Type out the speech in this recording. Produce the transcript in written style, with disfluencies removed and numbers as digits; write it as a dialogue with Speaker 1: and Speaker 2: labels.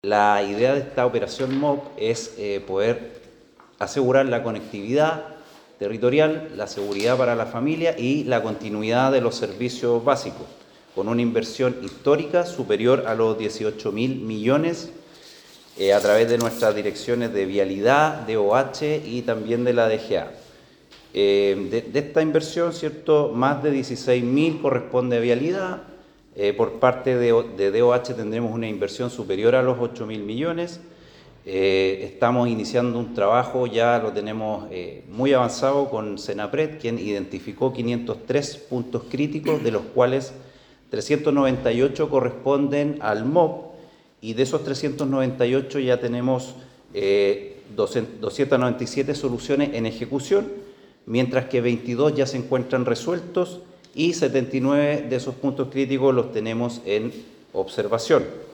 Speaker 1: La idea de esta operación MOP es poder asegurar la conectividad territorial, la seguridad para la familia y la continuidad de los servicios básicos, con una inversión histórica superior a los 18.000 millones a través de nuestras direcciones de Vialidad, DOH y también de la DGA. De esta inversión, ¿cierto?, más de 16.000 corresponde a Vialidad. Por parte de DOH tendremos una inversión superior a los 8.000 millones. Estamos iniciando un trabajo, ya lo tenemos muy avanzado con Senapred, quien identificó 503 puntos críticos, de los cuales 398 corresponden al MOP, y de esos 398 ya tenemos 297 soluciones en ejecución, mientras que 22 ya se encuentran resueltos y 79 de esos puntos críticos los tenemos en observación.